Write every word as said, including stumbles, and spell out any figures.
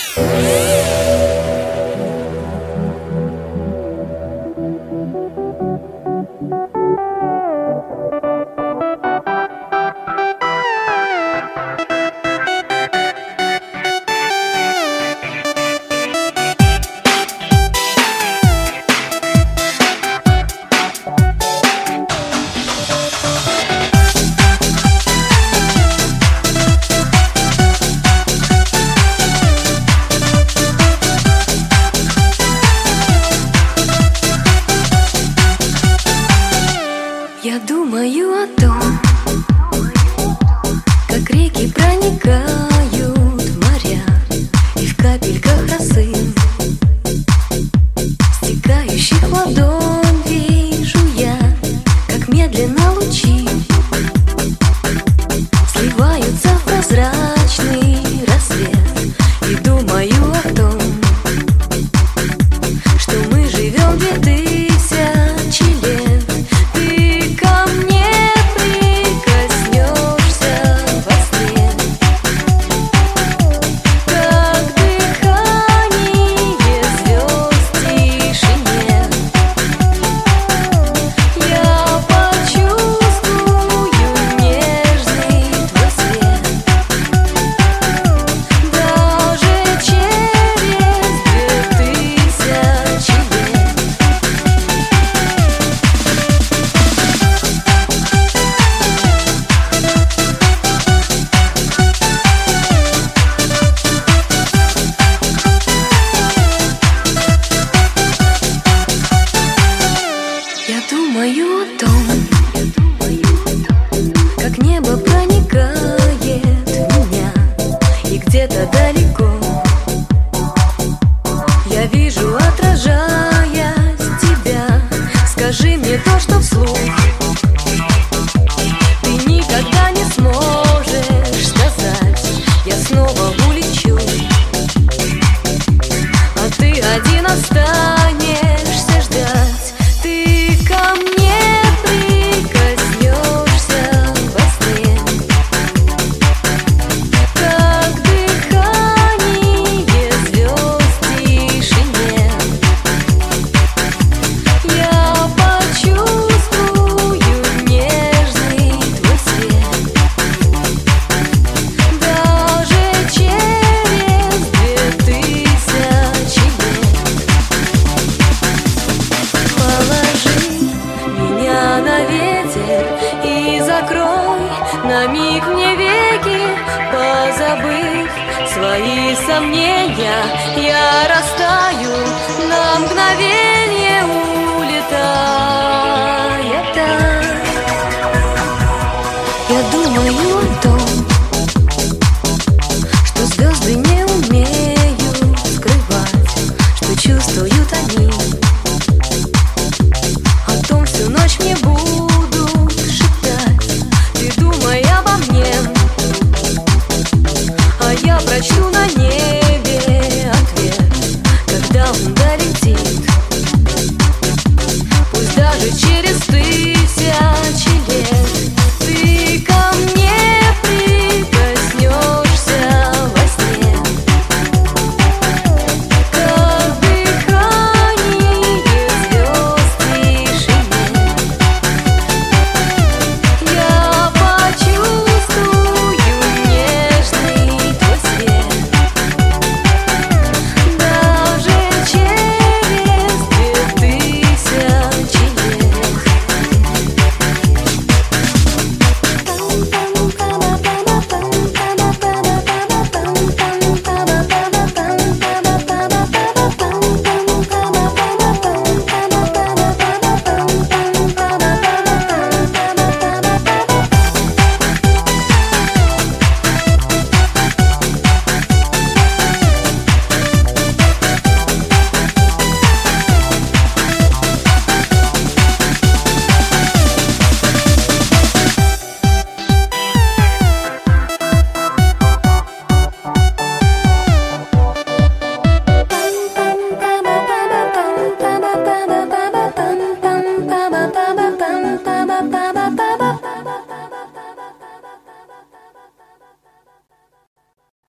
Я думаю о том, как реки проникают в моря, и в капельках росы, стекающих в ладонь, вижу я, как медленно лучи сливаются в прозрачный рассвет. И думаю о том, что мы живем две тысячи лет. Думаю о том, как небо проникает в меня, и где-то далеко я вижу, отражаясь тебя. Скажи мне то, что вслух ты никогда не сможешь сказать. Я снова улечу, а ты один останешься ждать. И закрой на миг мне веки, позабыв свои сомнения, я растаю на мгновение.